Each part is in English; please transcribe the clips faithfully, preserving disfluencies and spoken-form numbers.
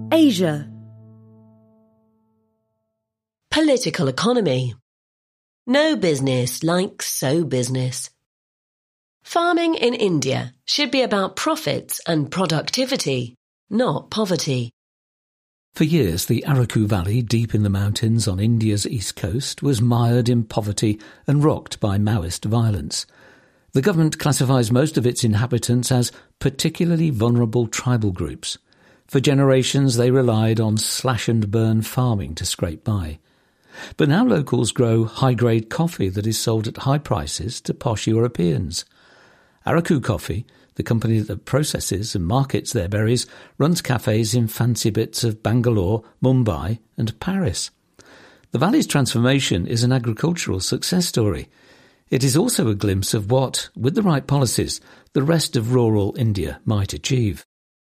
Asia. Political economy. No business like so business. Farming in India should be about profits and productivity, not poverty. For years, the Araku Valley, deep in the mountains on India's east coast, was mired in poverty and rocked by Maoist violence. The government classifies most of its inhabitants as particularly vulnerable tribal groups. For generations, they relied on slash-and-burn farming to scrape by. But now locals grow high-grade coffee that is sold at high prices to posh Europeans. Araku Coffee, the company that processes and markets their berries, runs cafes in fancy bits of Bangalore, Mumbai and Paris. The valley's transformation is an agricultural success story. It is also a glimpse of what, with the right policies, the rest of rural India might achieve.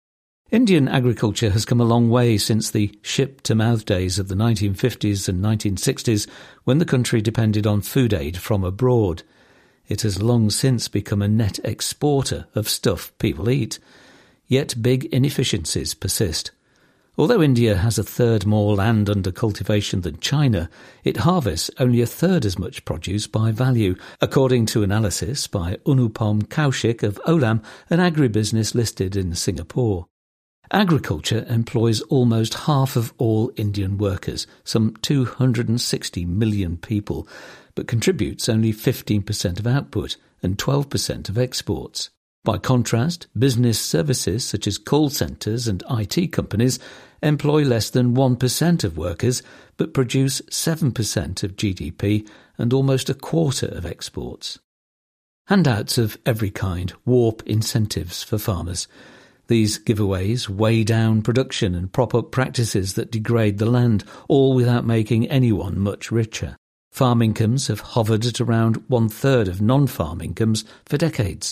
Indian agriculture has come a long way since the ship-to-mouth days of the nineteen fifties and nineteen sixties, when the country depended on food aid from abroad. It has long since become a net exporter of stuff people eat. Yet big inefficiencies persist. Although India has a third more land under cultivation than China, it harvests only a third as much produce by value, according to analysis by Anupam Kaushik of Olam, an agribusiness listed in Singapore. Agriculture employs almost half of all Indian workers, some two hundred sixty million people, but contributes only fifteen percent of output and twelve percent of exports. By contrast, business services such as call centres and I T companies employ less than one percent of workers but produce seven percent of G D P and almost a quarter of exports. Handouts of every kind warp incentives for farmers. These giveaways weigh down production and prop up practices that degrade the land, all without making anyone much richer. Farm incomes have hovered at around one-third of non-farm incomes for decades.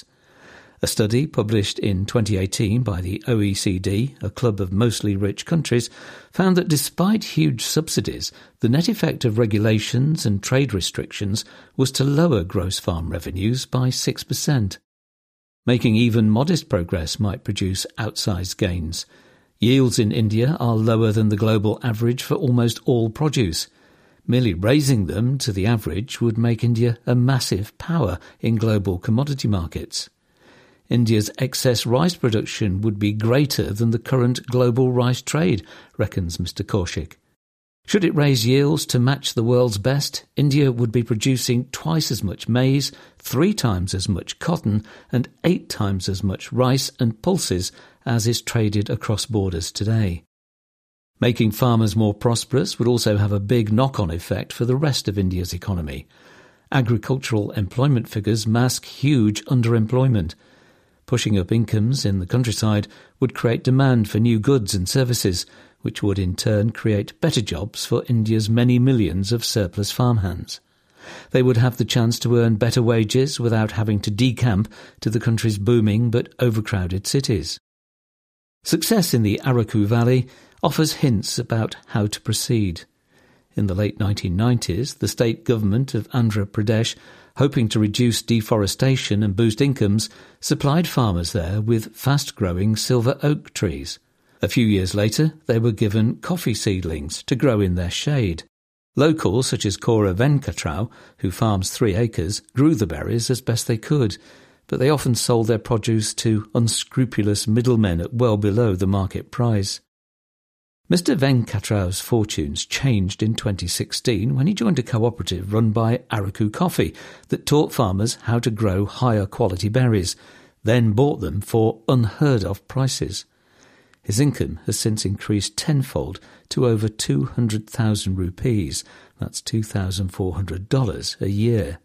A study published in twenty eighteen by the O E C D, a club of mostly rich countries, found that despite huge subsidies, the net effect of regulations and trade restrictions was to lower gross farm revenues by six percent. Making even modest progress might produce outsized gains. Yields in India are lower than the global average for almost all produce. Merely raising them to the average would make India a massive power in global commodity markets. India's excess rice production would be greater than the current global rice trade, reckons Mister Kaushik. Should it raise yields to match the world's best, India would be producing twice as much maize, three times as much cotton, and eight times as much rice and pulses as is traded across borders today. Making farmers more prosperous would also have a big knock-on effect for the rest of India's economy. Agricultural employment figures mask huge underemployment. Pushing up incomes in the countryside would create demand for new goods and services, which would in turn create better jobs for India's many millions of surplus farmhands. They would have the chance to earn better wages without having to decamp to the country's booming but overcrowded cities. Success in the Araku Valley offers hints about how to proceed. In the late nineteen nineties, the state government of Andhra Pradesh, hoping to reduce deforestation and boost incomes, supplied farmers there with fast-growing silver oak trees. A few years later, they were given coffee seedlings to grow in their shade. Locals such as Cora Venkatrao, who farms three acres, grew the berries as best they could, but they often sold their produce to unscrupulous middlemen at well below the market price. Mister Venkatrao's fortunes changed in twenty sixteen when he joined a cooperative run by Araku Coffee that taught farmers how to grow higher quality berries, then bought them for unheard-of prices. His income has since increased tenfold to over two hundred thousand rupees, that's two thousand four hundred dollars a year.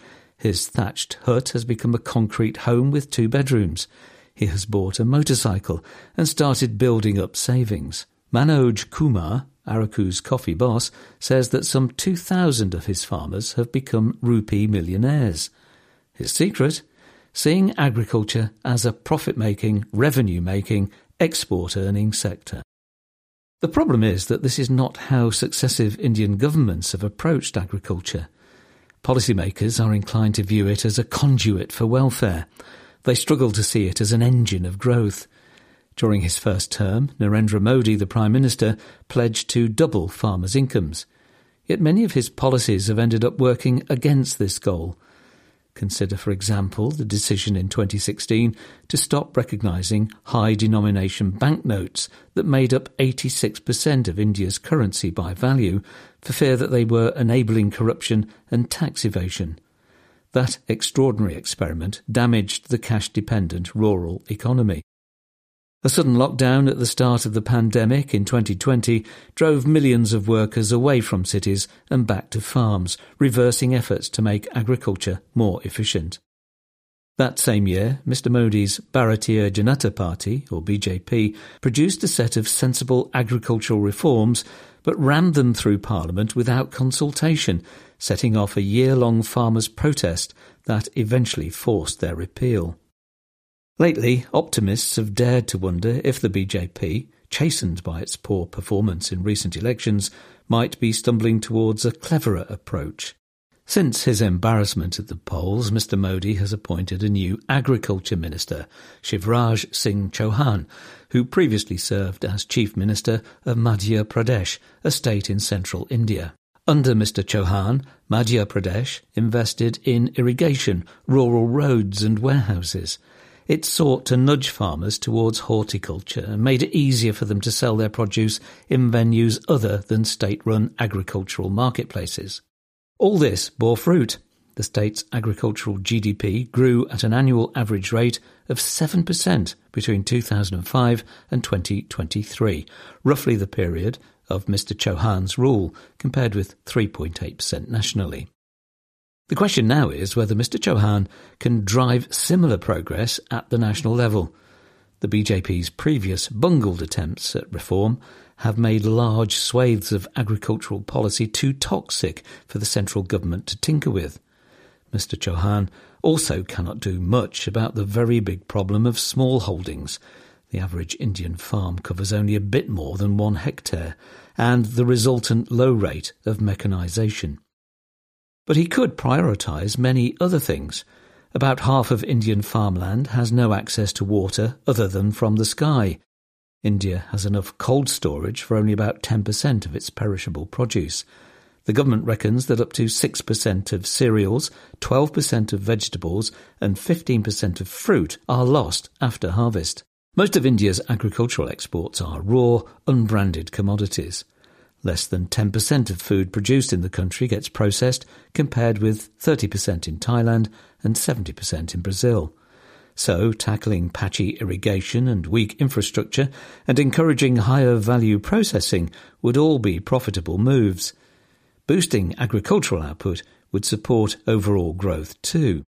His thatched hut has become a concrete home with two bedrooms. He has bought a motorcycle and started building up savings. Manoj Kumar, Araku's coffee boss, says that some two thousand of his farmers have become rupee millionaires. His secret? Seeing agriculture as a profit-making, revenue-making, export-earning sector. The problem is that this is not how successive Indian governments have approached agriculture. Policymakers are inclined to view it as a conduit for welfare. They struggle to see it as an engine of growth. During his first term, Narendra Modi, the Prime Minister, pledged to double farmers' incomes. Yet many of his policies have ended up working against this goal. Consider, for example, the decision in twenty sixteen to stop recognising high-denomination banknotes that made up eighty-six percent of India's currency by value for fear that they were enabling corruption and tax evasion. That extraordinary experiment damaged the cash-dependent rural economy. A sudden lockdown at the start of the pandemic in twenty twenty drove millions of workers away from cities and back to farms, reversing efforts to make agriculture more efficient. That same year, Mister Modi's Bharatiya Janata Party, or B J P, produced a set of sensible agricultural reforms but rammed them through Parliament without consultation, setting off a year-long farmers' protest that eventually forced their repeal. Lately, optimists have dared to wonder if the B J P, chastened by its poor performance in recent elections, might be stumbling towards a cleverer approach. Since his embarrassment at the polls, Mister Modi has appointed a new Agriculture Minister, Shivraj Singh Chauhan, who previously served as Chief Minister of Madhya Pradesh, a state in central India. Under Mister Chauhan, Madhya Pradesh invested in irrigation, rural roads and warehouses. It sought to nudge farmers towards horticulture and made it easier for them to sell their produce in venues other than state-run agricultural marketplaces. All this bore fruit. The state's agricultural G D P grew at an annual average rate of seven percent between two thousand five and twenty twenty-three, roughly the period of Mister Chauhan's rule, compared with three point eight percent nationally. The question now is whether Mister Chauhan can drive similar progress at the national level. The B J P's previous bungled attempts at reform have made large swathes of agricultural policy too toxic for the central government to tinker with. Mister Chauhan also cannot do much about the very big problem of small holdings. The average Indian farm covers only a bit more than one hectare, and the resultant low rate of mechanisation. But he could prioritise many other things. About half of Indian farmland has no access to water other than from the sky. India has enough cold storage for only about ten percent of its perishable produce. The government reckons that up to six percent of cereals, twelve percent of vegetables and fifteen percent of fruit are lost after harvest. Most of India's agricultural exports are raw, unbranded commodities. Less than ten percent of food produced in the country gets processed, compared with thirty percent in Thailand and seventy percent in Brazil. So, tackling patchy irrigation and weak infrastructure and encouraging higher value processing would all be profitable moves. Boosting agricultural output would support overall growth too.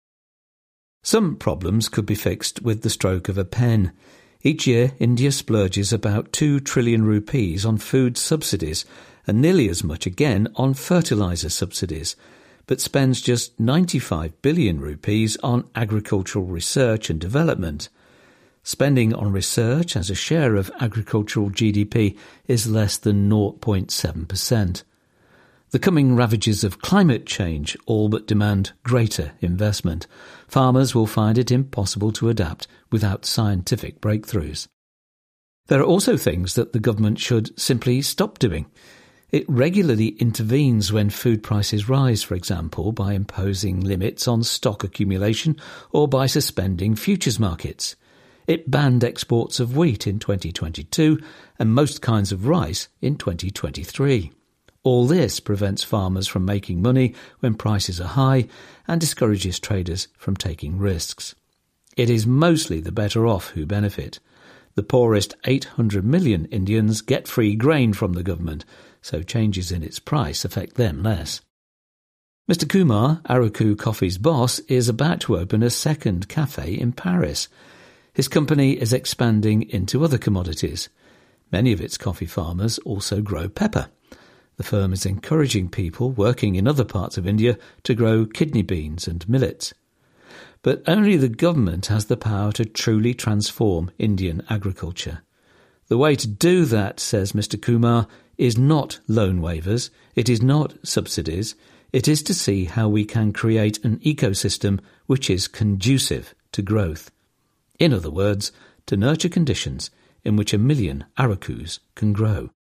Some problems could be fixed with the stroke of a pen. Each year, India splurges about two trillion rupees on food subsidies and nearly as much again on fertiliser subsidies, but spends just ninety-five billion rupees on agricultural research and development. Spending on research as a share of agricultural G D P is less than zero point seven percent. The coming ravages of climate change all but demand greater investment. Farmers will find it impossible to adapt without scientific breakthroughs. There are also things that the government should simply stop doing. It regularly intervenes when food prices rise, for example, by imposing limits on stock accumulation or by suspending futures markets. It banned exports of wheat in twenty twenty-two and most kinds of rice in twenty twenty-three. All this prevents farmers from making money when prices are high and discourages traders from taking risks. It is mostly the better off who benefit. The poorest eight hundred million Indians get free grain from the government, so changes in its price affect them less. Mister Kumar, Araku Coffee's boss, is about to open a second cafe in Paris. His company is expanding into other commodities. Many of its coffee farmers also grow pepper. The firm is encouraging people working in other parts of India to grow kidney beans and millets. But only the government has the power to truly transform Indian agriculture. The way to do that, says Mister Kumar, is not loan waivers, it is not subsidies, it is to see how we can create an ecosystem which is conducive to growth. In other words, to nurture conditions in which a million Arakus can grow.